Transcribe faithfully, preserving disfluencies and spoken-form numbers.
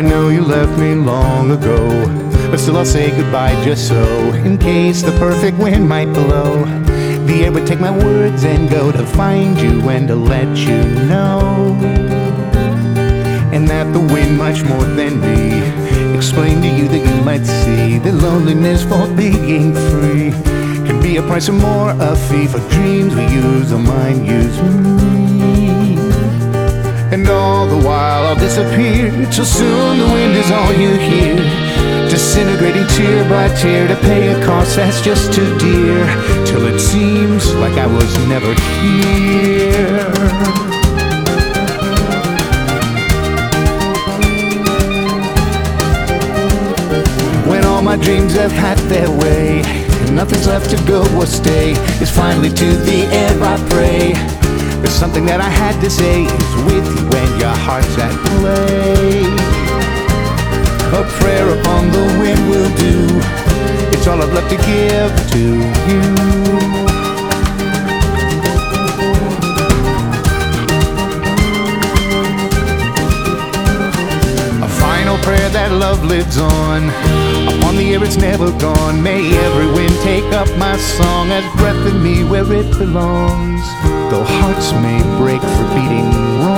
know you left me long ago, but still I'll say goodbye just so, in case the perfect wind might blow. The air would take my words and go to find you and to let you know. And that the wind, much more than me, explain to you that you might see that loneliness for being free can be a price or more, a fee for dreams we use, or mind use me. And all the while I'll disappear, till soon the wind is all you hear, disintegrating tear by tear to pay a cost that's just too dear, till it seems like I was never here. When all my dreams have had their way, and nothing's left to go or stay, it's finally to the end I pray. There's something that I had to say, it's with you when your heart's at play. A prayer upon the wind will do, it's all I've left to give to you. A final prayer that love lives on, upon the air it's never gone. May every wind take up my song as breath in me where it belongs. Though hearts may break for beating wrong,